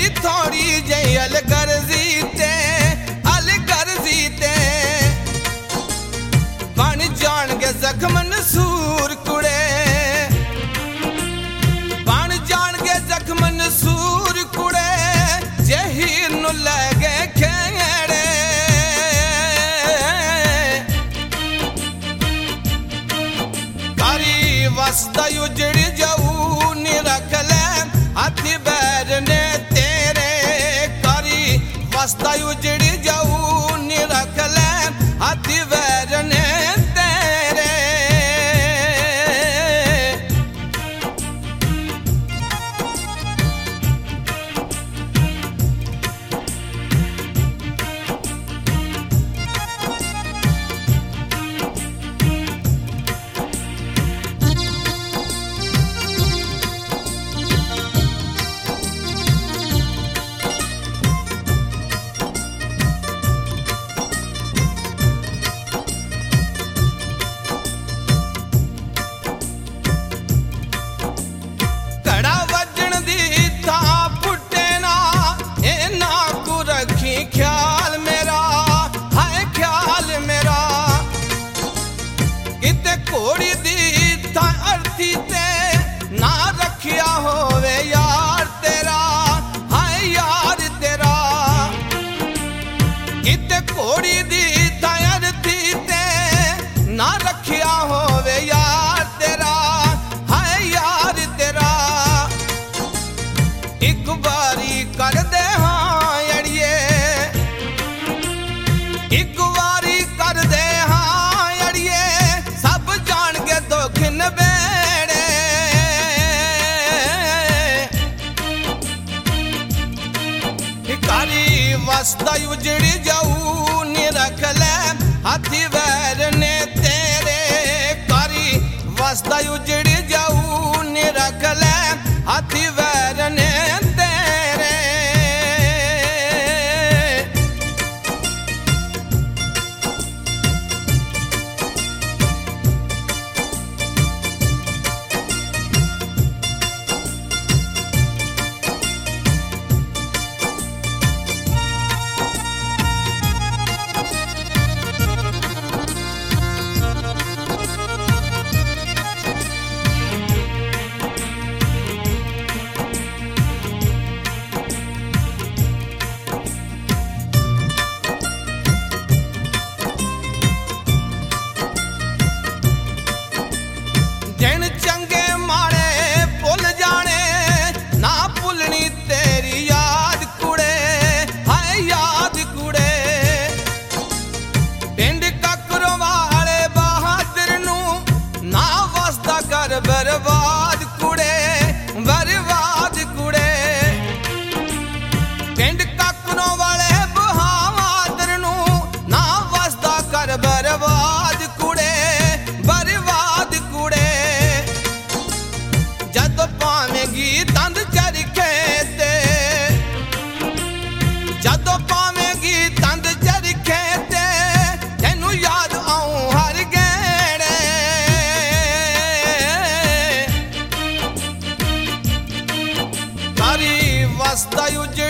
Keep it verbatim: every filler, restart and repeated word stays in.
थोड़ी जई अलगर्जी ते अलगर्जी ते बन जाणगे जख्म नसूर कुड़े बन जाणगे जख्म नसूर कुड़े जहीर नु लगे खेड़े कारी वसदा उजड़ जाऊ नी रख ले हाथी बैर ने तेरे कारी वसदा उजड़ जाऊ नी रख ले हाथी बैर ने तेरे ख्याल मेरा हाय ख्याल मेरा किते कोड़ी दी था अर्थी ते ना रखिया होवे यार तेरा हाय यार तेरा किते कोड़ी दी था अर्थी ते ना रखिया होवे यार तेरा हाय यार तेरा एक बारी कर दे एक बारी कर दे हाँ अड़िए सब जान के दोखिन बेड़े कारी वसदा उजड़ जाऊ नी रख ले हाथी वैर ने तेरे कारी वसदा उजड़ जाऊ नी रख ले हाथी वैर ने तेरे दिन चंगे माड़े भुल जाने ना भुलनी तेरी याद कुड़े हाय याद कुड़े पिंड ककरों वाले बहादुर नू ना वसदा कर बर्बाद कुड़े बर्बाद कुड़े पिंड ककरों वाले बहादुर नू ना वसदा कर बर्बाद कुड़े बर्बाद कुड़े जद पावेंगी तंद चरखे ते जद पावेंगी तंद चरखे ते तेनू याद आऊं हर गेड़े कारी वसदा उजड़